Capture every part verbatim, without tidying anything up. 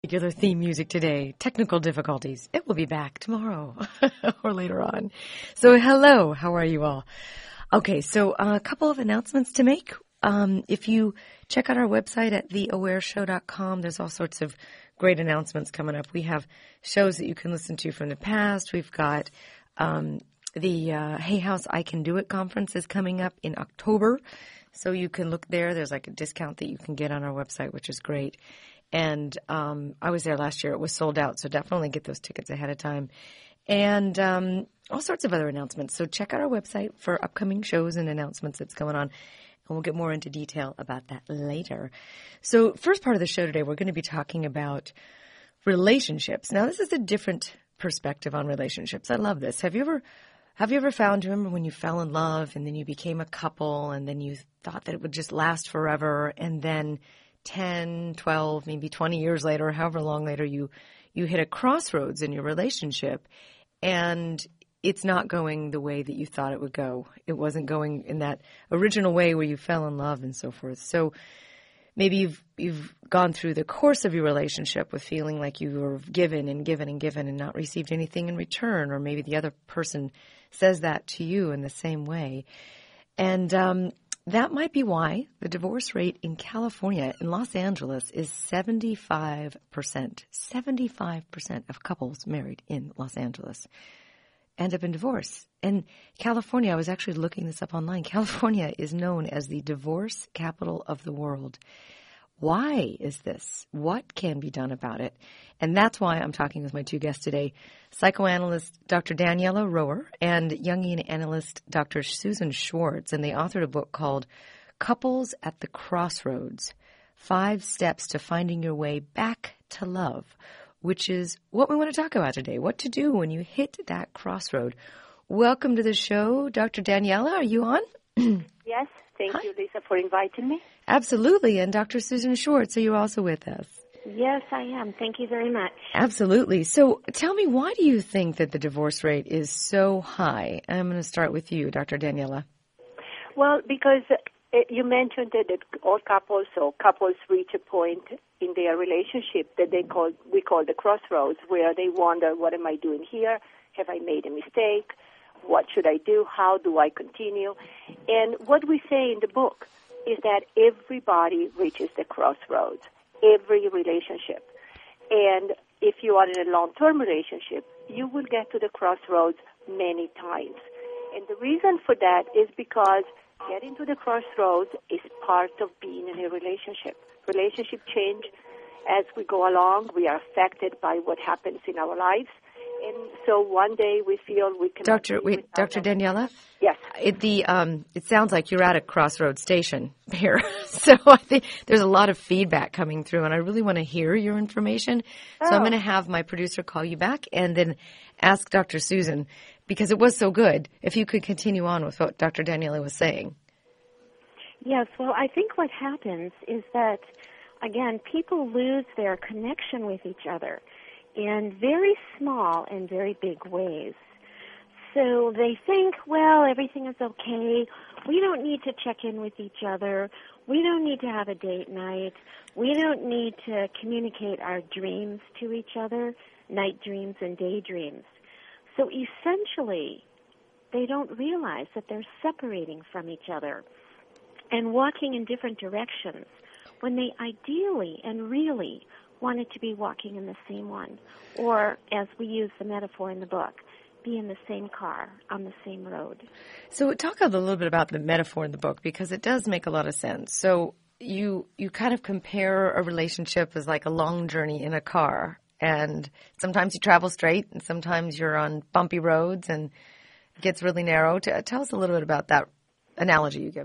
Regular theme music today. Technical difficulties. It will be back tomorrow or later on. So hello, how are you all? Okay, so uh, a couple of announcements to make. Um, if you check out our website at the aware show dot com, there's all sorts of great announcements coming up. We have shows that you can listen to from the past. We've got um, the uh, Hay House I Can Do It conference is coming up in October. So you can look there. There's like a discount that you can get on our website, which is great. And um, I was there last year. It was sold out, so definitely get those tickets ahead of time. And um, all sorts of other announcements. So check out our website for upcoming shows and announcements that's going on. And we'll get more into detail about that later. So first part of the show today, we're going to be talking about relationships. Now, this is a different perspective on relationships. I love this. Have you ever have you ever found, remember when you fell in love and then you became a couple and then you thought that it would just last forever, and then ten, twelve, maybe twenty years later, however long later, you you hit a crossroads in your relationship, and it's not going the way that you thought it would go. It wasn't going in that original way where you fell in love and so forth. So maybe you've you've gone through the course of your relationship with feeling like you were given and given and given and not received anything in return, or maybe the other person says that to you in the same way. And um that might be why the divorce rate in California, in Los Angeles, is seventy-five percent. seventy-five percent of couples married in Los Angeles end up in divorce. And California, I was actually looking this up online, California is known as the divorce capital of the world. Why is this? What can be done about it? And that's why I'm talking with my two guests today, psychoanalyst Doctor Daniela Rower and Jungian analyst Doctor Susan Schwartz. And they authored a book called Couples at the Crossroads, Five Steps to Finding Your Way Back to Love, which is what we want to talk about today, what to do when you hit that crossroad. Welcome to the show, Doctor Daniela. Are you on? Yes. Thank Hi. you, Lisa, for inviting me. Absolutely. And Doctor Susan Schwartz, are you also with us? Yes, I am. Thank you very much. Absolutely. So tell me, why do you think that the divorce rate is so high? I'm going to start with you, Doctor Daniela. Well, because uh, you mentioned that, that all couples or couples reach a point in their relationship that they call we call the crossroads, where they wonder, what am I doing here? Have I made a mistake? What should I do? How do I continue? And what we say in the book is that everybody reaches the crossroads, every relationship. And if you are in a long-term relationship, you will get to the crossroads many times. And the reason for that is because getting to the crossroads is part of being in a relationship. Relationship change as we go along. We are affected by what happens in our lives. And so one day we feel we can. Doctor, wait, Doctor Daniela? Yes. It, the, um, it sounds like you're at a crossroad station here. So I think there's a lot of feedback coming through, and I really want to hear your information. Oh. So I'm going to have my producer call you back and then ask Doctor Susan, because it was so good, if you could continue on with what Doctor Daniela was saying. Yes, well, I think what happens is that, again, people lose their connection with each other in very small and very big ways. So they think, well, everything is okay. We don't need to check in with each other. We don't need to have a date night. We don't need to communicate our dreams to each other, night dreams and daydreams. So essentially, they don't realize that they're separating from each other and walking in different directions when they ideally and really wanted to be walking in the same one, or, as we use the metaphor in the book, be in the same car on the same road. So talk a little bit about the metaphor in the book, because it does make a lot of sense. So you you kind of compare a relationship as like a long journey in a car, and sometimes you travel straight, and sometimes you're on bumpy roads, and it gets really narrow. Tell us a little bit about that analogy you give.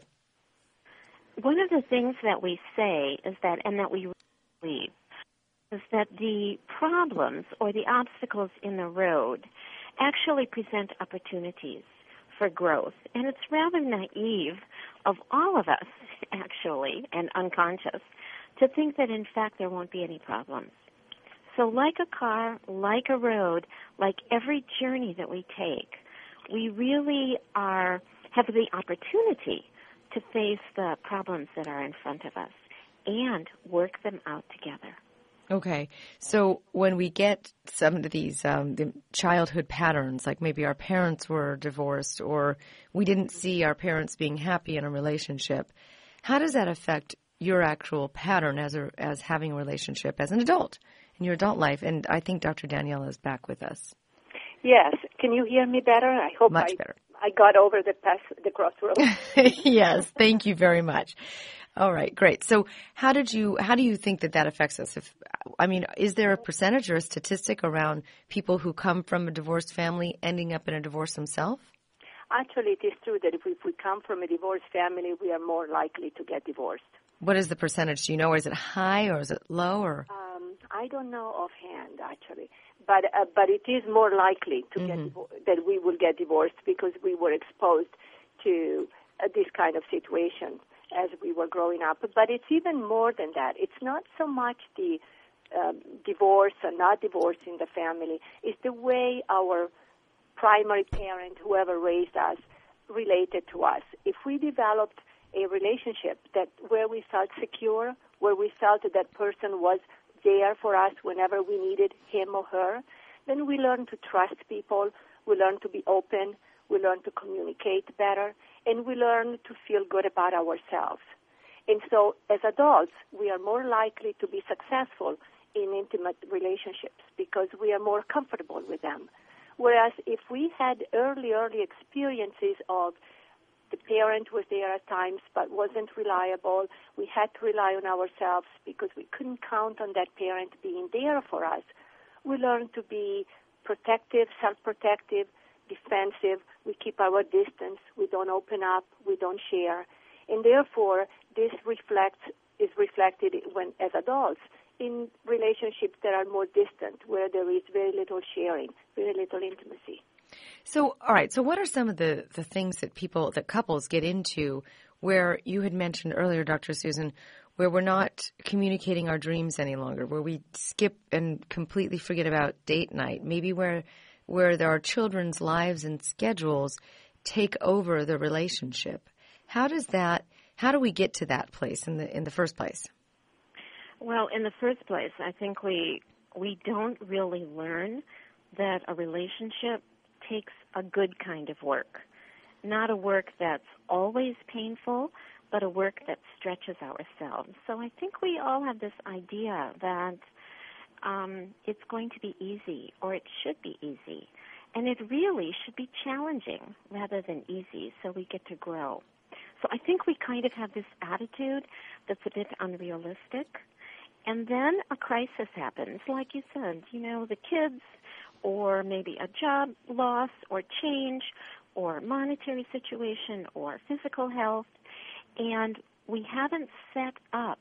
One of the things that we say is that, and that we believe, is that the problems or the obstacles in the road actually present opportunities for growth. And it's rather naive of all of us, actually, and unconscious, to think that, in fact, there won't be any problems. So like a car, like a road, like every journey that we take, we really are have the opportunity to face the problems that are in front of us and work them out together. Okay. So when we get some of these um, the childhood patterns, like maybe our parents were divorced or we didn't see our parents being happy in a relationship, how does that affect your actual pattern as a, as having a relationship as an adult in your adult life? And I think Doctor Daniela is back with us. Yes. Can you hear me better? I hope Much I, better. I got over the pass, the crossroads. Yes. Thank you very much. All right, great. So how did you, how do you think that that affects us? If, I mean, is there a percentage or a statistic around people who come from a divorced family ending up in a divorce themselves? Actually, it is true that if we, if we come from a divorced family, we are more likely to get divorced. What is the percentage? Do you know? Or is it high or is it low? Or Um, I don't know offhand, actually. But uh, but it is more likely to mm-hmm. get divor- that we will get divorced because we were exposed to uh, this kind of situation as we were growing up. But it's even more than that. It's not so much the um, divorce or not divorce in the family. It's the way our primary parent, whoever raised us, related to us. If we developed a relationship that where we felt secure, where we felt that that person was there for us whenever we needed him or her, then we learn to trust people, we learn to be open, we learn to communicate better, and we learn to feel good about ourselves. And so as adults, we are more likely to be successful in intimate relationships because we are more comfortable with them. Whereas if we had early, early experiences of the parent was there at times but wasn't reliable, we had to rely on ourselves because we couldn't count on that parent being there for us, we learn to be protective, self-protective, defensive, we keep our distance, we don't open up, we don't share. And therefore, this reflects is reflected when, as adults, in relationships that are more distant, where there is very little sharing, very little intimacy. So, all right, so what are some of the, the things that people, that couples get into where you had mentioned earlier, Doctor Susan, where we're not communicating our dreams any longer, where we skip and completely forget about date night, maybe where where there are children's lives and schedules take over the relationship. How does that, how do we get to that place in the in the first place? Well, in the first place, I think we we don't really learn that a relationship takes a good kind of work, not a work that's always painful, but a work that stretches ourselves. So I think we all have this idea that um, it's going to be easy, or it should be easy, and it really should be challenging rather than easy, so we get to grow. So I think we kind of have this attitude that's a bit unrealistic, and then a crisis happens, like you said, you know, the kids, or maybe a job loss or change or monetary situation or physical health, and we haven't set up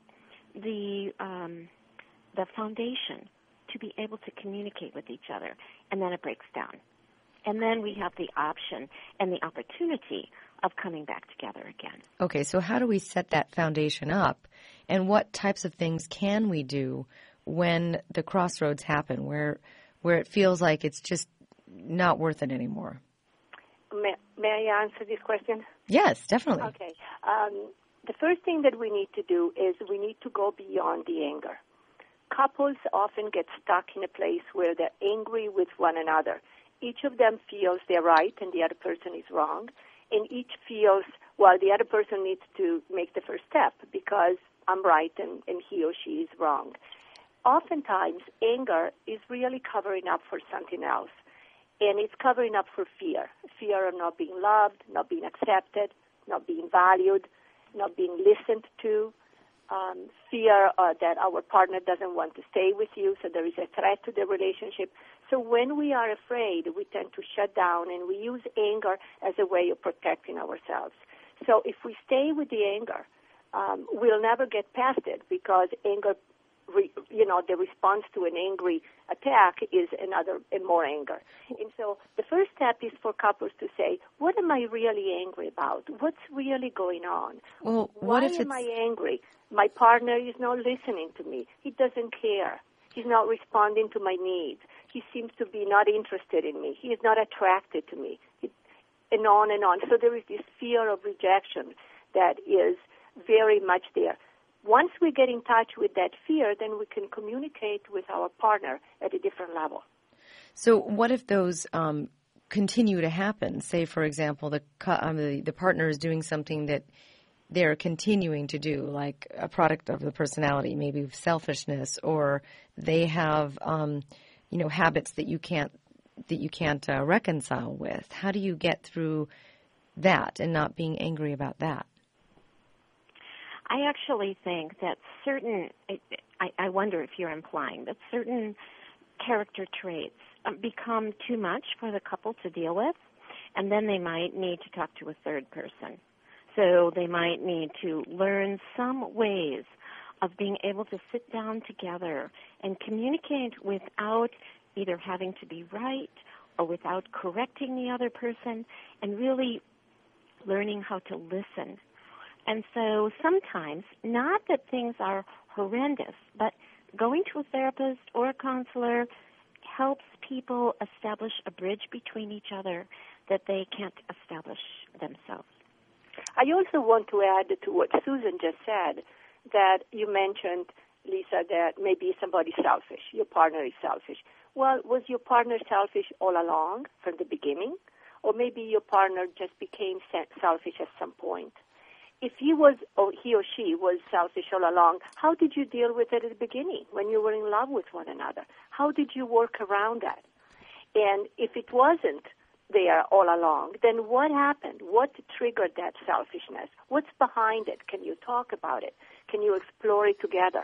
the um, the foundation to be able to communicate with each other, and then it breaks down. And then we have the option and the opportunity of coming back together again. Okay, so how do we set that foundation up, and what types of things can we do when the crossroads happen, where where it feels like it's just not worth it anymore? May, may I answer this question? Yes, definitely. Okay. Um, the first thing that we need to do is we need to go beyond the anger. Couples often get stuck in a place where they're angry with one another. Each of them feels they're right and the other person is wrong, and each feels, well, the other person needs to make the first step because I'm right and, and he or she is wrong. Oftentimes, anger is really covering up for something else, and it's covering up for fear, fear of not being loved, not being accepted, not being valued, not being listened to, um, fear uh, that our partner doesn't want to stay with you, so there is a threat to the relationship. So when we are afraid, we tend to shut down, and we use anger as a way of protecting ourselves. So if we stay with the anger, um, we'll never get past it because anger, re, you know, the response to an angry attack is another and more anger. And so the first step is for couples to say, what am I really angry about? What's really going on? Well, what Why if it's... am I angry? My partner is not listening to me. He doesn't care. He's not responding to my needs. He seems to be not interested in me. He is not attracted to me. He, and on and on. So there is this fear of rejection that is very much there. once we get in touch with that fear, then we can communicate with our partner at a different level. So what if those um, continue to happen? Say, for example, the, um, the the partner is doing something that they're continuing to do, like a product of the personality, maybe selfishness, or they have, um, you know, habits that you can't that you can't uh, reconcile with. How do you get through that and not being angry about that? I actually think that certain, I, I wonder if you're implying that certain character traits become too much for the couple to deal with, and then they might need to talk to a third person. So they might need to learn some ways of being able to sit down together and communicate without either having to be right or without correcting the other person, and really learning how to listen. And so sometimes, not that things are horrendous, but going to a therapist or a counselor helps people establish a bridge between each other that they can't establish themselves. I also want to add to what Susan just said, that you mentioned, Lisa, that maybe somebody's selfish, your partner is selfish. Well, was your partner selfish all along from the beginning? Or maybe your partner just became selfish at some point? If he was, or he or she was selfish all along, how did you deal with it at the beginning when you were in love with one another? How did you work around that? And if it wasn't there all along, then what happened? What triggered that selfishness? What's behind it? Can you talk about it? Can you explore it together?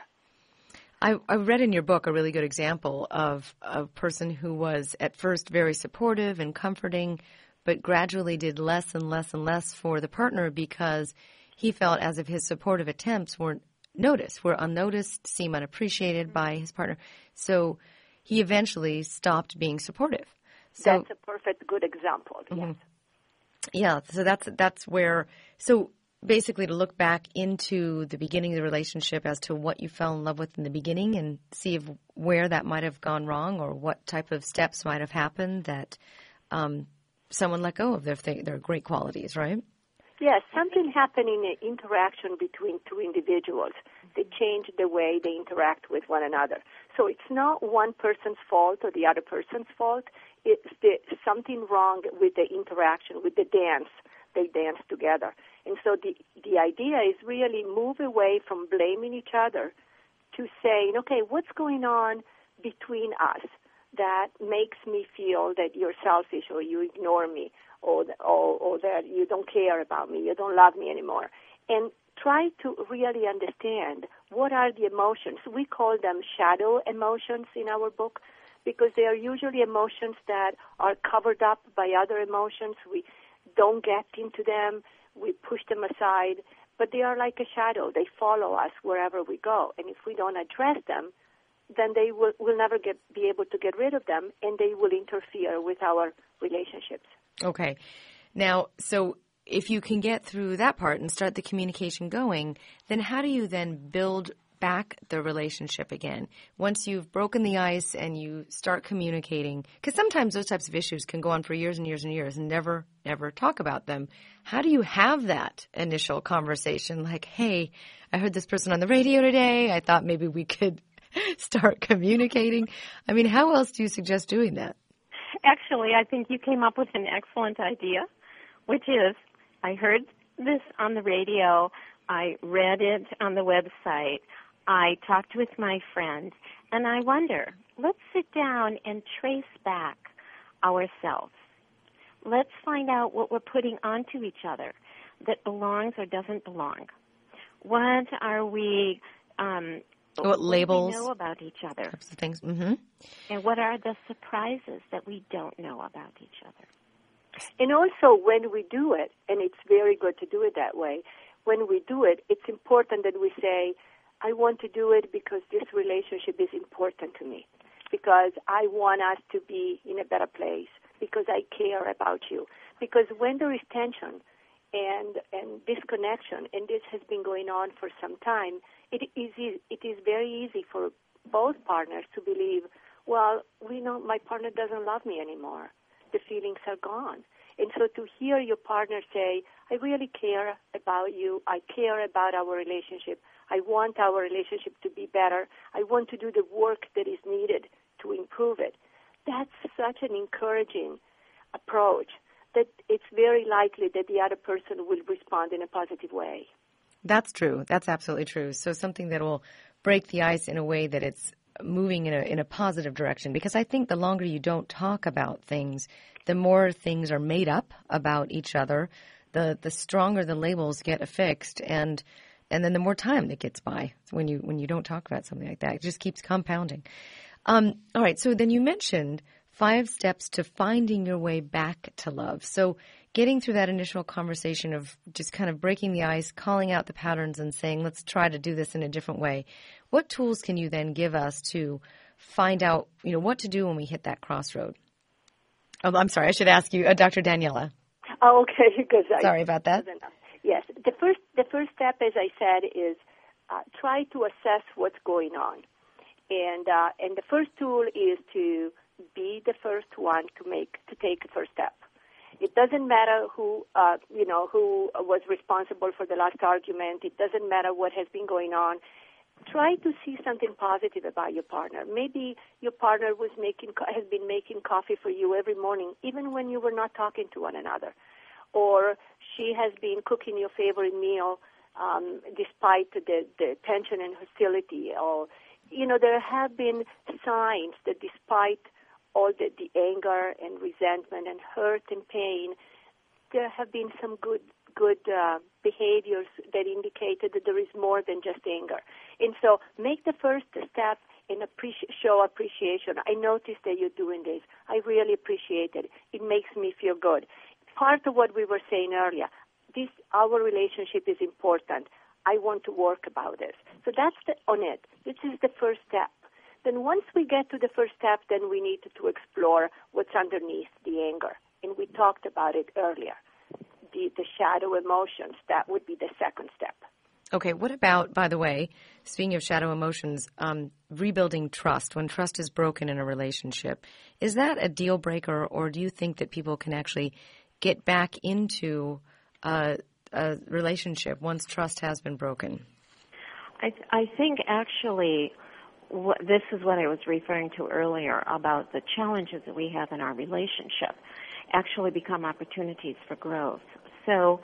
I, I read in your book a really good example of a person who was at first very supportive and comforting, but gradually did less and less and less for the partner because he felt as if his supportive attempts weren't noticed, were unnoticed, seemed unappreciated by his partner. So he eventually stopped being supportive. So, that's a perfect good example, yes. Mm-hmm. Yeah, so that's that's where, so basically to look back into the beginning of the relationship as to what you fell in love with in the beginning and see if where that might have gone wrong or what type of steps might have happened that um, someone let go of their, their great qualities, right? Yes, something happened in the interaction between two individuals that changed the way they interact with one another. So it's not one person's fault or the other person's fault. It's the, something wrong with the interaction, with the dance. They dance together. And so the, the idea is really move away from blaming each other to saying, okay, what's going on between us that makes me feel that you're selfish or you ignore me? Or, or, or that you don't care about me, you don't love me anymore. And try to really understand what are the emotions. We call them shadow emotions in our book because they are usually emotions that are covered up by other emotions. We don't get into them, we push them aside, but they are like a shadow. They follow us wherever we go. And if we don't address them, then they will we'll never get, be able to get rid of them, and they will interfere with our relationships. Okay. Now, so if you can get through that part and start the communication going, then how do you then build back the relationship again? Once you've broken the ice and you start communicating, because sometimes those types of issues can go on for years and years and years and never, never talk about them. How do you have that initial conversation? Like, hey, I heard this person on the radio today. I thought maybe we could start communicating. I mean, how else do you suggest doing that? Actually, I think you came up with an excellent idea, which is I heard this on the radio, I read it on the website, I talked with my friend, and I wonder, let's sit down and trace back ourselves. Let's find out what we're putting onto each other that belongs or doesn't belong. What are we... Um, What labels? What do we know about each other? Types of things. Mm-hmm. And what are the surprises that we don't know about each other? And also, when we do it, and it's very good to do it that way, when we do it, it's important that we say, I want to do it because this relationship is important to me, because I want us to be in a better place, because I care about you. Because when there is tension and, and disconnection, and this has been going on for some time, It is, it is very easy for both partners to believe, well, we know my partner doesn't love me anymore. The feelings are gone. And so to hear your partner say, I really care about you, I care about our relationship, I want our relationship to be better. I want to do the work that is needed to improve it. That's such an encouraging approach that it's very likely that the other person will respond in a positive way. That's true. That's absolutely true. So something that will break the ice in a way that it's moving in a in a positive direction. Because I think the longer you don't talk about things, the more things are made up about each other, the the stronger the labels get affixed, and and then the more time that gets by when you when you don't talk about something like that. It just keeps compounding. Um, all right. So then you mentioned five steps to finding your way back to love. So getting through that initial conversation of just kind of breaking the ice, calling out the patterns and saying, let's try to do this in a different way. What tools can you then give us to find out, you know, what to do when we hit that crossroad? Oh, I'm sorry. I should ask you, uh, Doctor Daniela. Oh, okay. Because sorry I, about that. Yes. The first, the first step, as I said, is uh, try to assess what's going on. And, uh, and the first tool is to be the first one to make, to take the first step. It doesn't matter who, uh, you know, who was responsible for the last argument. It doesn't matter what has been going on. Try to see something positive about your partner. Maybe your partner was making, has been making coffee for you every morning, even when you were not talking to one another. Or she has been cooking your favorite meal um, despite the, the tension and hostility. Or, you know, there have been signs that despite all the, the anger and resentment and hurt and pain, there have been some good good uh, behaviors that indicated that there is more than just anger. And so make the first step and appreci- show appreciation. I noticed that you're doing this. I really appreciate it. It makes me feel good. Part of what we were saying earlier, this our relationship is important. I want to work about this. So that's the, on it. This is the first step. Then once we get to the first step, then we need to explore what's underneath the anger. And we talked about it earlier. The, the shadow emotions, that would be the second step. Okay, what about, by the way, speaking of shadow emotions, um, rebuilding trust, when trust is broken in a relationship, is that a deal breaker, or do you think that people can actually get back into uh, a relationship once trust has been broken? I, th- I think actually what, this is what I was referring to earlier about the challenges that we have in our relationship actually become opportunities for growth. So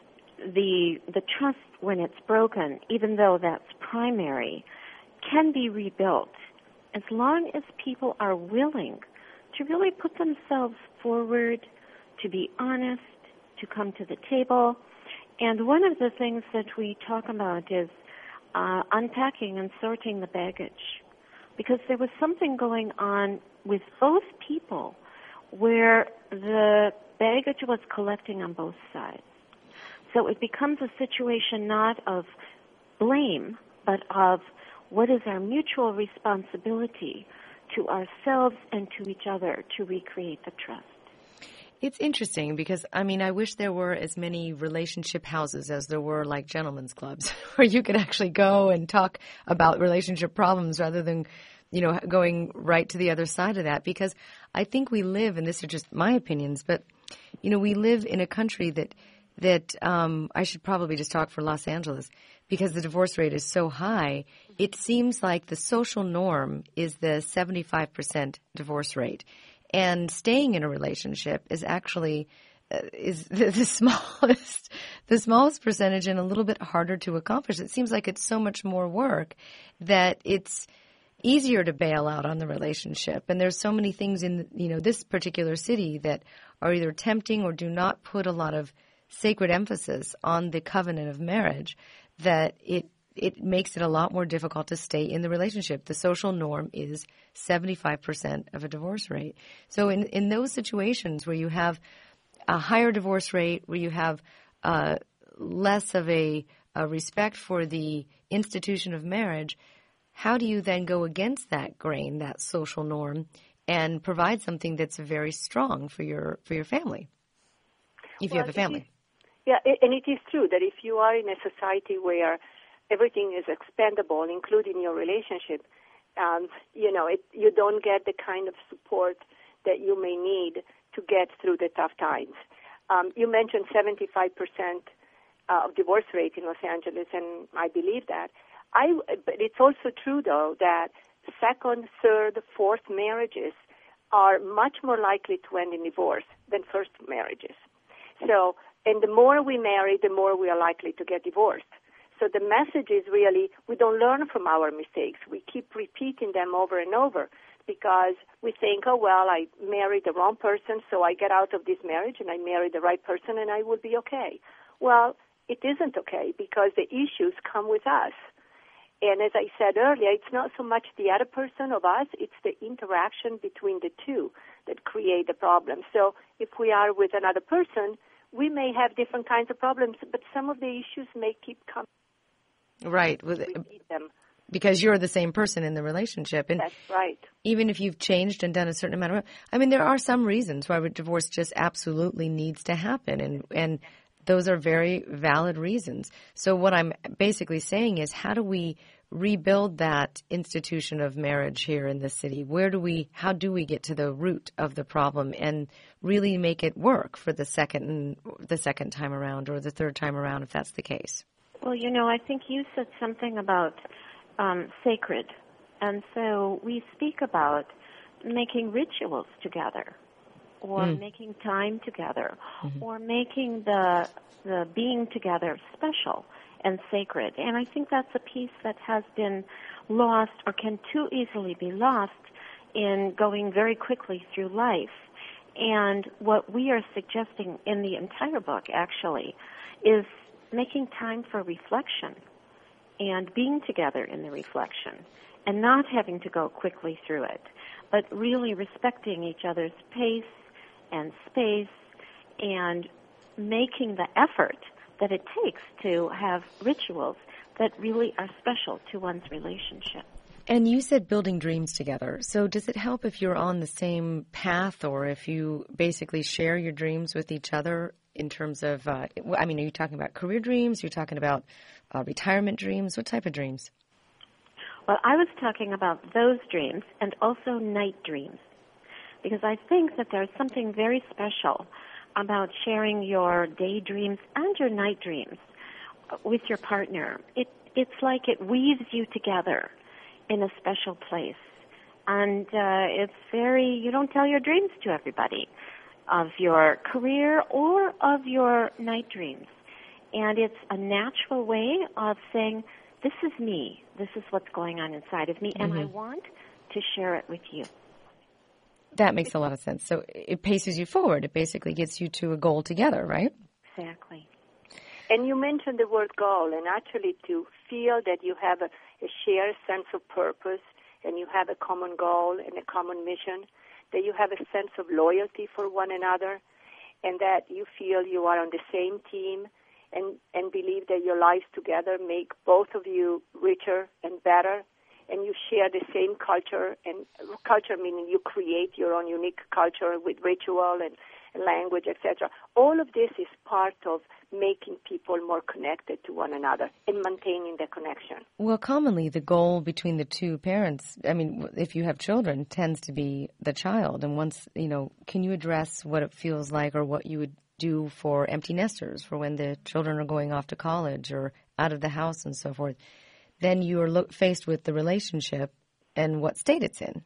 the the trust, when it's broken, even though that's primary, can be rebuilt as long as people are willing to really put themselves forward, to be honest, to come to the table. And one of the things that we talk about is uh, unpacking and sorting the baggage, because there was something going on with both people where the baggage was collecting on both sides. So it becomes a situation not of blame, but of what is our mutual responsibility to ourselves and to each other to recreate the trust. It's interesting because, I mean, I wish there were as many relationship houses as there were like gentlemen's clubs where you could actually go and talk about relationship problems rather than, you know, going right to the other side of that. Because I think we live, and these are just my opinions, but, you know, we live in a country that, that um, I should probably just talk for Los Angeles, because the divorce rate is so high. It seems like the social norm is the seventy-five percent divorce rate. And staying in a relationship is actually uh, is the, the smallest the smallest percentage and a little bit harder to accomplish. It seems like it's so much more work that it's easier to bail out on the relationship. And there's so many things in, you know, this particular city that are either tempting or do not put a lot of sacred emphasis on the covenant of marriage that it it makes it a lot more difficult to stay in the relationship. The social norm is seventy-five percent of a divorce rate. So in, in those situations where you have a higher divorce rate, where you have uh, less of a, a respect for the institution of marriage, how do you then go against that grain, that social norm, and provide something that's very strong for your for your family, if well, you have a family? It is, yeah, and it is true that if you are in a society where everything is expendable, including your relationship, um, you know, it, you don't get the kind of support that you may need to get through the tough times. Um, you mentioned seventy-five percent uh, of divorce rate in Los Angeles, and I believe that. I, but it's also true, though, that second, third, fourth marriages are much more likely to end in divorce than first marriages. So, and the more we marry, the more we are likely to get divorced. So the message is really, we don't learn from our mistakes. We keep repeating them over and over because we think, oh, well, I married the wrong person, so I get out of this marriage and I marry the right person and I will be okay. Well, it isn't okay because the issues come with us. And as I said earlier, it's not so much the other person of us, it's the interaction between the two that create the problem. So if we are with another person, we may have different kinds of problems, but some of the issues may keep coming. Right. Repeat them. Because you're the same person in the relationship. And that's right. Even if you've changed and done a certain amount of, I mean, there are some reasons why divorce just absolutely needs to happen. And, and those are very valid reasons. So what I'm basically saying is, how do we rebuild that institution of marriage here in the city? Where do we, how do we get to the root of the problem and really make it work for the second, the second time around or the third time around, if that's the case? Well, you know, I think you said something about um, sacred. And so we speak about making rituals together, or mm. making time together, mm-hmm. or making the the being together special and sacred. And I think that's a piece that has been lost or can too easily be lost in going very quickly through life. And what we are suggesting in the entire book, actually, is making time for reflection and being together in the reflection and not having to go quickly through it, but really respecting each other's pace and space and making the effort that it takes to have rituals that really are special to one's relationship. And you said building dreams together. So does it help if you're on the same path or if you basically share your dreams with each other in terms of, uh, I mean, are you talking about career dreams? You're talking about uh, retirement dreams? What type of dreams? Well, I was talking about those dreams and also night dreams, because I think that there's something very special about sharing your daydreams and your night dreams with your partner. It, it's like it weaves you together in a special place. And uh, it's very, you don't tell your dreams to everybody of your career or of your night dreams. And it's a natural way of saying, this is me, this is what's going on inside of me, and mm-hmm. I want to share it with you. That makes a lot of sense. So it paces you forward. It basically gets you to a goal together, right? Exactly. And you mentioned the word goal, and actually to feel that you have a, a shared sense of purpose and you have a common goal and a common mission, that you have a sense of loyalty for one another, and that you feel you are on the same team and, and believe that your lives together make both of you richer and better, and you share the same culture, and culture meaning you create your own unique culture with ritual and, and language, et cetera. All of this is part of making people more connected to one another and maintaining the connection. Well, commonly the goal between the two parents, I mean, if you have children, tends to be the child. And once, you know, can you address what it feels like or what you would do for empty nesters, for when the children are going off to college or out of the house and so forth? Then you are lo- faced with the relationship and what state it's in.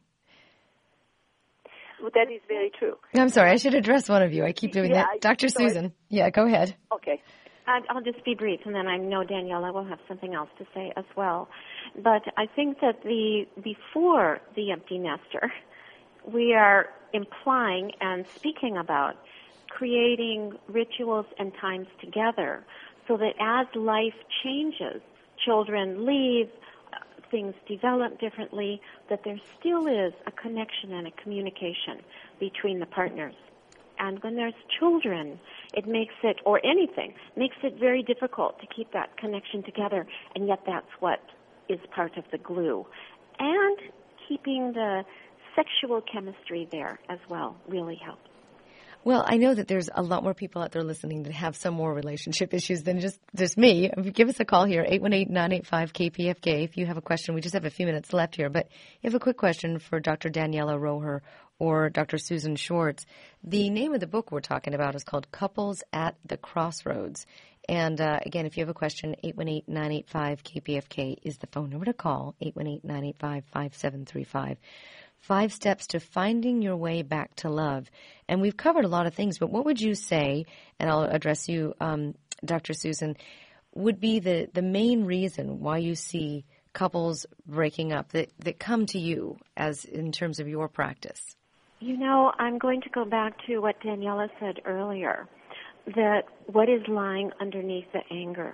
Well, that is very true. I'm sorry, I should address one of you. I keep doing yeah, that. Doctor Sorry. Susan. Yeah, go ahead. Okay. I'll just be brief, and then I know Daniela will have something else to say as well. But I think that the before the empty nester, we are implying and speaking about creating rituals and times together so that as life changes, children leave, things develop differently, that there still is a connection and a communication between the partners. And when there's children, it makes it, or anything, makes it very difficult to keep that connection together, and yet that's what is part of the glue. And keeping the sexual chemistry there as well really helps. Well, I know that there's a lot more people out there listening that have some more relationship issues than just, just me. Give us a call here, eight one eight, nine eight five, K P F K, if you have a question. We just have a few minutes left here, but you have a quick question for Doctor Daniela Roher or Doctor Susan Schwartz. The name of the book we're talking about is called Couples at the Crossroads. And uh, again, if you have a question, eight one eight, nine eight five, K P F K is the phone number to call, eight one eight, nine eight five, five seven three five. Five steps to finding your way back to love. And we've covered a lot of things, but what would you say, and I'll address you, um, Doctor Susan, would be the, the main reason why you see couples breaking up that, that come to you as in terms of your practice? You know, I'm going to go back to what Daniela said earlier, that what is lying underneath the anger,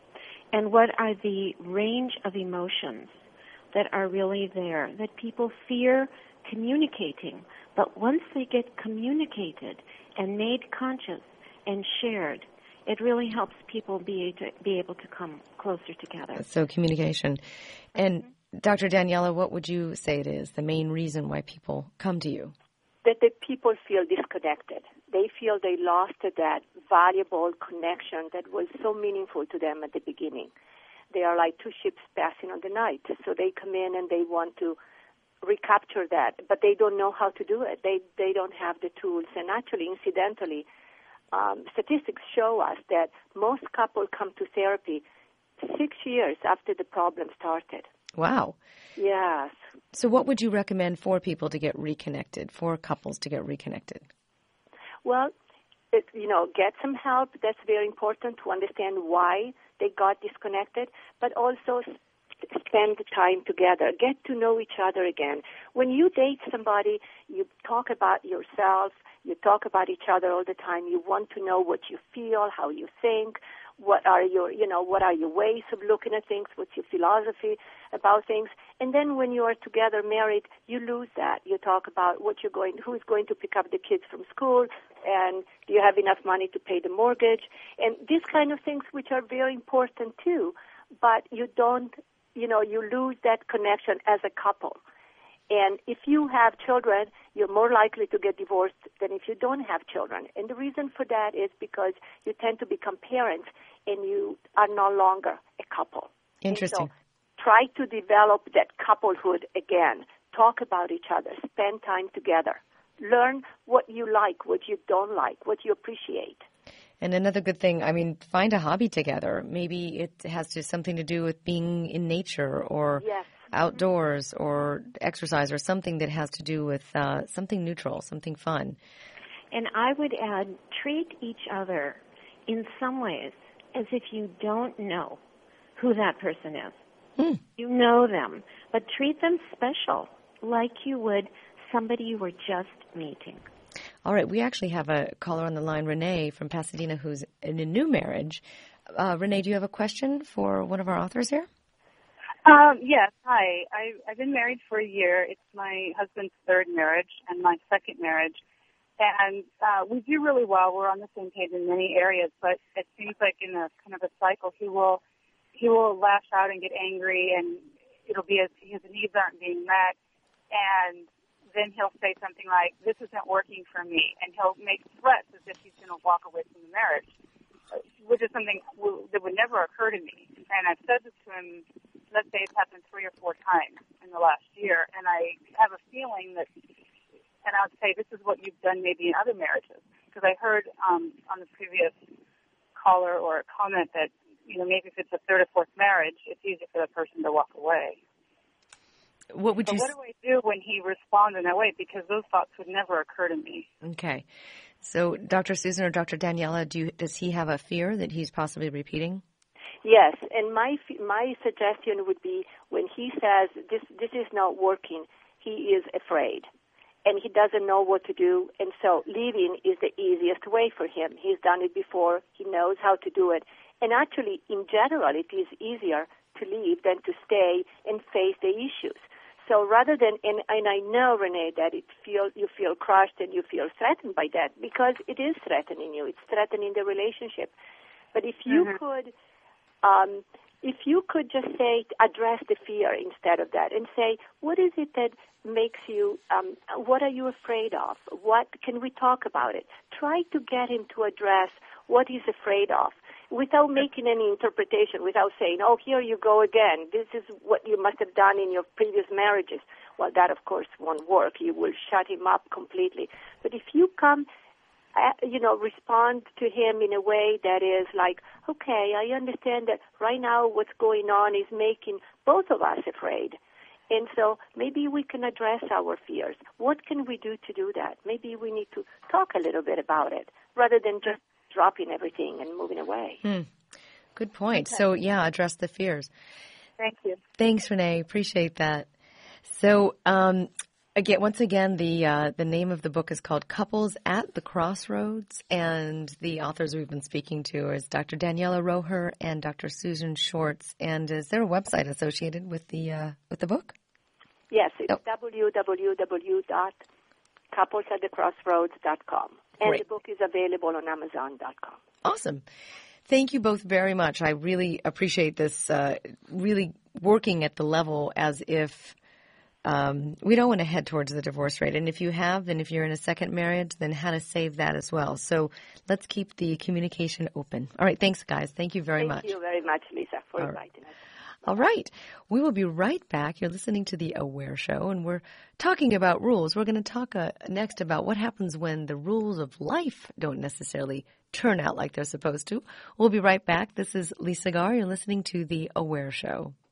and what are the range of emotions that are really there, that people fear communicating. But once they get communicated and made conscious and shared, it really helps people be, to, be able to come closer together. So communication. And mm-hmm. Doctor Daniela, what would you say it is, the main reason why people come to you? That the people feel disconnected. They feel they lost that valuable connection that was so meaningful to them at the beginning. They are like two ships passing on the night. So they come in and they want to recapture that, but they don't know how to do it. They they don't have the tools. And actually, incidentally, um, statistics show us that most couples come to therapy six years after the problem started. Wow. Yes. So what would you recommend for people to get reconnected, for couples to get reconnected? Well, it, you know, get some help. That's very important to understand why they got disconnected, but also spend time together. Get to know each other again. When you date somebody, you talk about yourself, you talk about each other all the time. You want to know what you feel, how you think, what are your, you know, what are your ways of looking at things, what's your philosophy about things. And then when you are together married, you lose that. You talk about what you're going, who's going to pick up the kids from school, and do you have enough money to pay the mortgage, and these kind of things which are very important too. But you don't, you know, you lose that connection as a couple. And if you have children, you're more likely to get divorced than if you don't have children. And the reason for that is because you tend to become parents and you are no longer a couple. Interesting. And so try to develop that couplehood again. Talk about each other. Spend time together. Learn what you like, what you don't like, what you appreciate. And another good thing, I mean, find a hobby together. Maybe it has to something to do with being in nature or yes. outdoors or exercise or something that has to do with uh, something neutral, something fun. And I would add, treat each other in some ways as if you don't know who that person is. Hmm. You know them, but treat them special, like you would somebody you were just meeting. All right, we actually have a caller on the line, Renee from Pasadena, who's in a new marriage. Uh, Renee, do you have a question for one of our authors here? Um, yes, hi. I, I've been married for a year. It's my husband's third marriage and my second marriage. And uh, we do really well. We're on the same page in many areas, but it seems like in a kind of a cycle, he will he will lash out and get angry, and it'll be as his needs aren't being met. And then he'll say something like, this isn't working for me, and he'll make threats as if he's going to walk away from the marriage, which is something that would never occur to me. And I've said this to him, let's say it's happened three or four times in the last year, and I have a feeling that, and I would say this is what you've done maybe in other marriages, because I heard um, on the previous caller or comment that, you know, maybe if it's a third or fourth marriage, it's easier for the person to walk away. What would so you? What do I do when he responds in that way? Because those thoughts would never occur to me. Okay, so Doctor Susan or Doctor Daniela, do you, does he have a fear that he's possibly repeating? Yes, and my my suggestion would be when he says this this is not working, he is afraid, and he doesn't know what to do, and so leaving is the easiest way for him. He's done it before. He knows how to do it, and actually, in general, it is easier to leave than to stay and face the issues. So rather than, and, and I know, Renee, that it feel, you feel crushed and you feel threatened by that because it is threatening you. It's threatening the relationship. But if you mm-hmm. could, um, if you could just say, address the fear instead of that and say, what is it that makes you, um, what are you afraid of? What, can we talk about it? Try to get him to address what he's afraid of, without making any interpretation, without saying, oh, here you go again. This is what you must have done in your previous marriages. Well, that, of course, won't work. You will shut him up completely. But if you come uh, you know, respond to him in a way that is like, okay, I understand that right now what's going on is making both of us afraid. And so maybe we can address our fears. What can we do to do that? Maybe we need to talk a little bit about it rather than just dropping everything and moving away. Hmm. Good point. Okay. So, yeah, address the fears. Thank you. Thanks, Renee. Appreciate that. So, um, again, once again, the uh, the name of the book is called Couples at the Crossroads, and the authors we've been speaking to is Doctor Daniela Roher and Doctor Susan Schwartz. And is there a website associated with the uh, with the book? Yes, it's oh. w w w dot couples at the crossroads dot com, and Great. the book is available on amazon dot com. Awesome. Thank you both very much. I really appreciate this, uh, really working at the level as if um, we don't want to head towards the divorce rate. And if you have, then if you're in a second marriage, then how to save that as well. So let's keep the communication open. All right. Thanks, guys. Thank you very Thank much. Thank you very much, Lisa, for All inviting us. All right. We will be right back. You're listening to The Aware Show, and we're talking about rules. We're going to talk uh, next about what happens when the rules of life don't necessarily turn out like they're supposed to. We'll be right back. This is Lisa Garr. You're listening to The Aware Show.